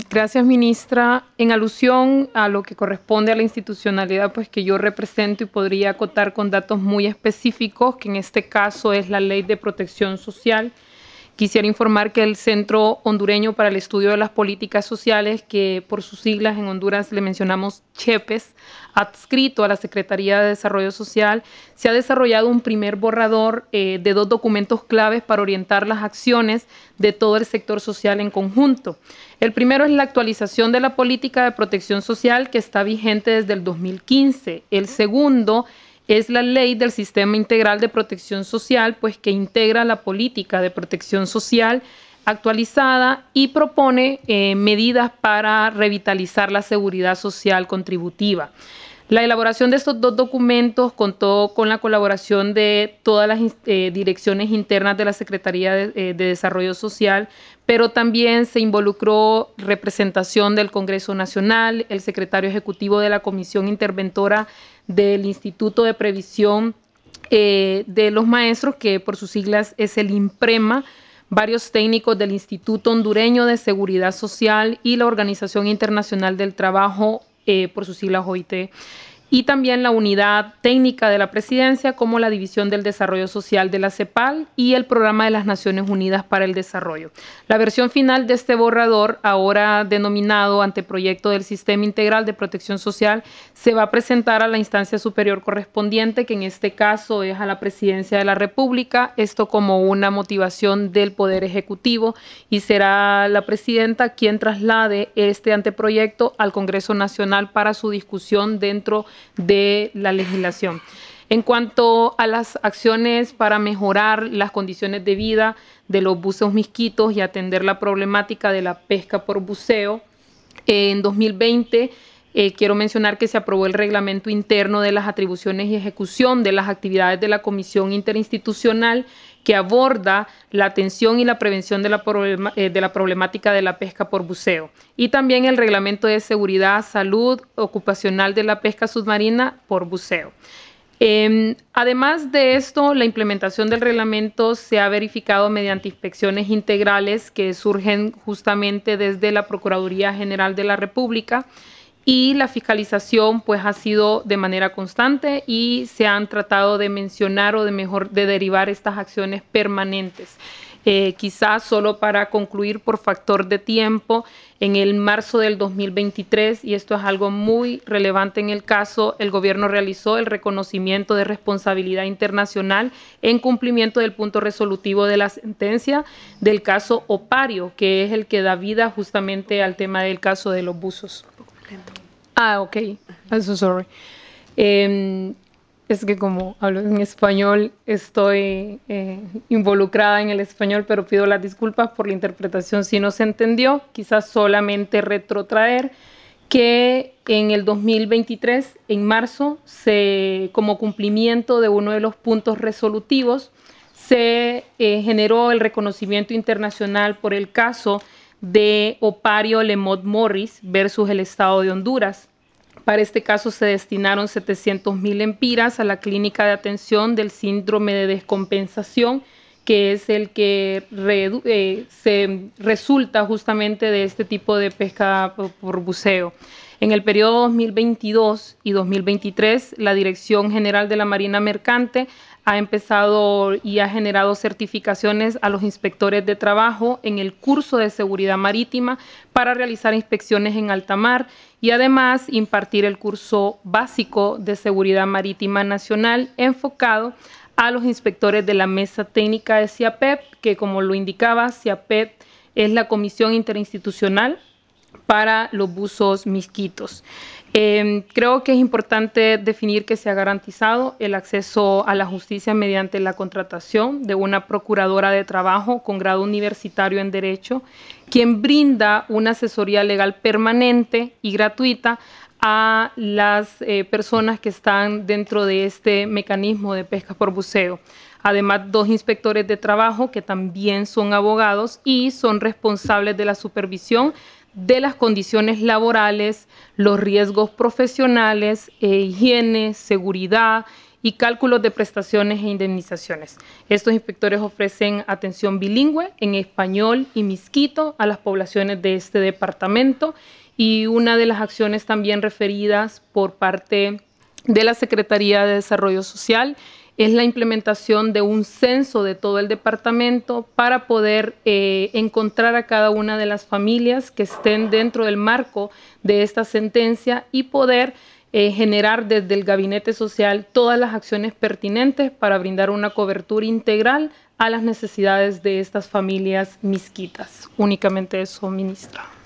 Gracias, ministra. En alusión a lo que corresponde a la institucionalidad pues, que yo represento y podría acotar con datos muy específicos, que en este caso es la Ley de Protección Social, quisiera informar que el Centro Hondureño para el Estudio de las Políticas Sociales, que por sus siglas en Honduras le mencionamos CHEPES, adscrito a la Secretaría de Desarrollo Social, se ha desarrollado un primer borrador de 2 documentos claves para orientar las acciones de todo el sector social en conjunto. El primero es la actualización de la política de protección social que está vigente desde el 2015. El segundo es la Ley del Sistema Integral de Protección Social, pues que integra la política de protección social actualizada y propone medidas para revitalizar la seguridad social contributiva. La elaboración de estos 2 documentos contó con la colaboración de todas las direcciones internas de la Secretaría de Desarrollo Social, pero también se involucró representación del Congreso Nacional, el secretario ejecutivo de la Comisión Interventora del Instituto de Previsión de los Maestros, que por sus siglas es el INPREMA, varios técnicos del Instituto Hondureño de Seguridad Social y la Organización Internacional del Trabajo, por sus siglas OIT, y también la unidad técnica de la presidencia, como la División del Desarrollo Social de la CEPAL y el Programa de las Naciones Unidas para el Desarrollo. La versión final de este borrador, ahora denominado Anteproyecto del Sistema Integral de Protección Social, se va a presentar a la instancia superior correspondiente, que en este caso es a la Presidencia de la República, esto como una motivación del Poder Ejecutivo, y será la presidenta quien traslade este anteproyecto al Congreso Nacional para su discusión dentro de la legislación. En cuanto a las acciones para mejorar las condiciones de vida de los buzos misquitos y atender la problemática de la pesca por buceo, en 2020 quiero mencionar que se aprobó el reglamento interno de las atribuciones y ejecución de las actividades de la Comisión Interinstitucional, que aborda la atención y la prevención de la problemática de la pesca por buceo, y también el reglamento de seguridad, salud ocupacional de la pesca submarina por buceo. Además de esto, la implementación del reglamento se ha verificado mediante inspecciones integrales que surgen justamente desde la Procuraduría General de la República, y la fiscalización pues ha sido de manera constante y se han tratado de mencionar o de derivar estas acciones permanentes. Quizás solo para concluir por factor de tiempo, en el marzo del 2023, y esto es algo muy relevante en el caso, el gobierno realizó el reconocimiento de responsabilidad internacional en cumplimiento del punto resolutivo de la sentencia del caso Opario, que es el que da vida justamente al tema del caso de los buzos. Ok. I'm so sorry. Es que como hablo en español, estoy involucrada en el español, pero pido las disculpas por la interpretación si no se entendió. Quizás solamente retrotraer que en el 2023, en marzo, como cumplimiento de uno de los puntos resolutivos, se generó el reconocimiento internacional por el caso de Opario Lemot Morris versus el Estado de Honduras. Para este caso se destinaron 700.000 lempiras a la clínica de atención del síndrome de descompensación, que es el que se resulta justamente de este tipo de pesca por buceo. En el periodo 2022 y 2023, la Dirección General de la Marina Mercante ha empezado y ha generado certificaciones a los inspectores de trabajo en el curso de seguridad marítima para realizar inspecciones en alta mar, y además impartir el curso básico de seguridad marítima nacional enfocado a los inspectores de la Mesa Técnica de CIAPEP, que como lo indicaba, CIAPEP es la Comisión Interinstitucional para los buzos misquitos. Creo que es importante definir que se ha garantizado el acceso a la justicia mediante la contratación de una procuradora de trabajo con grado universitario en Derecho, quien brinda una asesoría legal permanente y gratuita a las personas que están dentro de este mecanismo de pesca por buceo. Además, 2 inspectores de trabajo que también son abogados y son responsables de la supervisión de las condiciones laborales, los riesgos profesionales, higiene, seguridad y cálculos de prestaciones e indemnizaciones. Estos inspectores ofrecen atención bilingüe en español y misquito a las poblaciones de este departamento, y una de las acciones también referidas por parte de la Secretaría de Desarrollo Social es la implementación de un censo de todo el departamento para poder encontrar a cada una de las familias que estén dentro del marco de esta sentencia y poder generar desde el Gabinete Social todas las acciones pertinentes para brindar una cobertura integral a las necesidades de estas familias misquitas. Únicamente eso, ministra.